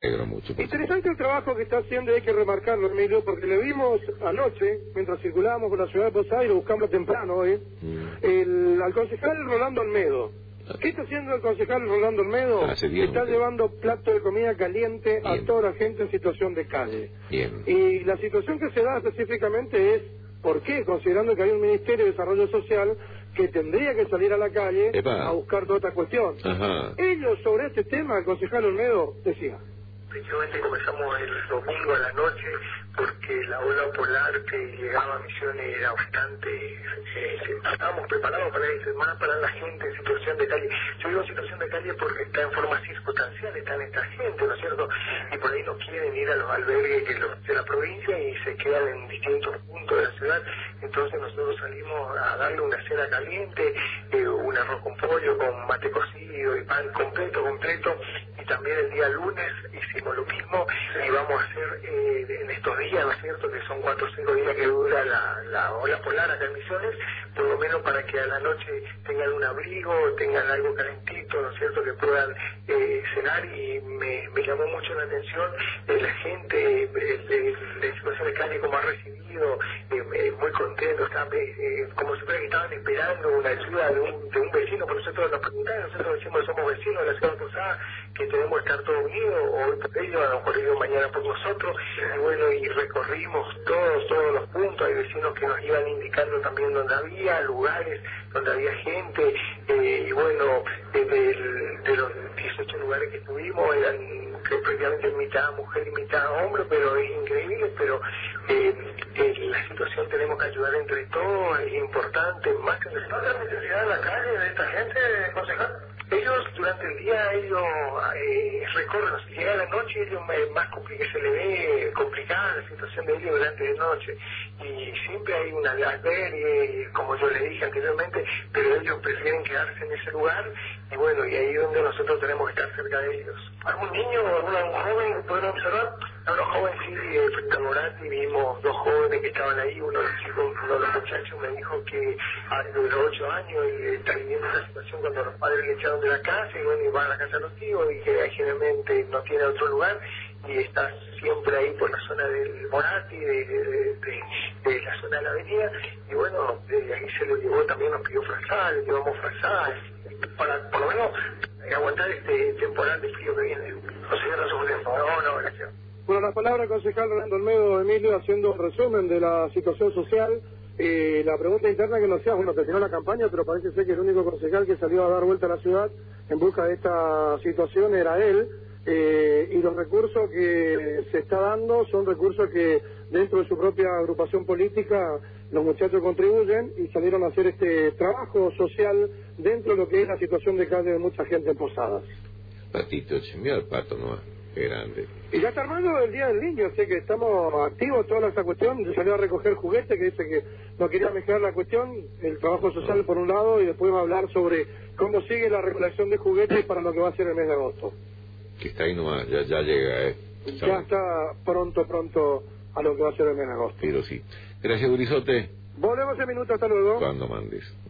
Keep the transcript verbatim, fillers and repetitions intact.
mucho. Interesante el trabajo que está haciendo y hay que remarcarlo, Emilio, porque le vimos anoche, mientras circulábamos por la ciudad de Posada y lo buscamos temprano hoy, mm. el, al concejal Rolando Olmedo. ¿Qué está haciendo el concejal Rolando Olmedo? Está que... llevando plato de comida caliente Bien. a toda la gente en situación de calle. Bien. Y la situación que se da específicamente es, ¿por qué? Considerando que hay un Ministerio de Desarrollo Social que tendría que salir a la calle Epa. a buscar toda esta cuestión. Ajá. Ellos sobre este tema, el concejal Olmedo decía. Efectivamente comenzamos el domingo a la noche porque la ola polar que llegaba a Misiones era bastante... Eh, estábamos preparados para eso, más para la gente en situación de calle. Yo digo situación de calle porque está en forma circunstancial, está en esta gente, ¿no es cierto? Y por ahí no quieren ir a los albergues que los, de la provincia y se quedan en distintos puntos de la ciudad. Entonces nosotros salimos a darle una cena caliente, eh, un arroz con pollo, con mate cocido y pan completo, completo. Y también el día lunes hicimos lo mismo y vamos a hacer eh, en estos días, ¿no es cierto?, que son cuatro o cinco días que dura la, la ola polar acá en Misiones, por lo menos para que a la noche tengan un abrigo, tengan algo calentito, ¿no es cierto?, que puedan eh, cenar. Y me, me llamó mucho la atención eh, la gente eh, de, de situación de calle, como ha recibido, eh, eh, muy contento, estaban, eh, como si fuera que estaban esperando una ayuda de un, de un vecino. Por nosotros nos preguntaban, nosotros decimos que somos vecinos de la ciudad de Posada, que tenemos que estar todos unidos, hoy por ellos, a lo mejor ellos mañana por nosotros, y bueno, y recorrimos todos, todos los puntos. Hay vecinos que nos iban indicando también donde había lugares, donde había gente, eh, y bueno, de, de, de los dieciocho lugares que estuvimos, eran que prácticamente mitad mujer y mitad hombre, pero es increíble, pero eh, eh, la situación tenemos que ayudar entre todos, es importante, más que la necesidad de la calle, de esta gente, concejal. Ellos durante el día, ellos eh, recorren, si llega la noche, ellos eh, más complicado, se le ve complicada la situación de ellos durante la noche. Y siempre hay una albergue, como yo les dije anteriormente, pero ellos prefieren quedarse en ese lugar. Y bueno, y ahí es donde nosotros tenemos que estar cerca de ellos. ¿Algún niño o algún, algún joven que pueden observar? A los jóvenes sí, eh, frente a Morati vimos dos jóvenes que estaban ahí. Uno de los chicos, uno de los muchachos me dijo que a los ocho años y está viviendo esa situación cuando los padres le echaron de la casa y bueno, y va a la casa de los tíos y que generalmente no tiene otro lugar y está siempre ahí por la zona del Morati, de, de, de, de, de la zona de la avenida. Y bueno, de ahí se lo llevó, también nos pidió frazada, le llevamos frazada para por lo menos aguantar este temporal de frío que viene. No sé, no se no, no, gracias. Bueno, la palabra concejal Rolando Olmedo, Emilio, haciendo un resumen de la situación social. Eh, la pregunta interna que nos hacía, bueno, terminó la campaña, pero parece ser que el único concejal que salió a dar vuelta a la ciudad en busca de esta situación era él. Eh, y los recursos que se está dando son recursos que dentro de su propia agrupación política los muchachos contribuyen y salieron a hacer este trabajo social dentro de lo que es la situación de calle de mucha gente en Posadas. Patito, mira el pato, ¿no? Qué grande. Y ya está armando el Día del Niño, sé que estamos activos toda esta cuestión. Yo salí a recoger juguetes, que dice que no quería mezclar la cuestión, el trabajo social por un lado, y después va a hablar sobre cómo sigue la recolección de juguetes para lo que va a ser el mes de agosto. Que está ahí nomás, ya, ya llega, ¿eh? Ya está pronto, pronto a lo que va a ser el mes de agosto. Pero sí. Gracias, Gurizote. Volvemos en minuto, hasta luego. Cuando mandes.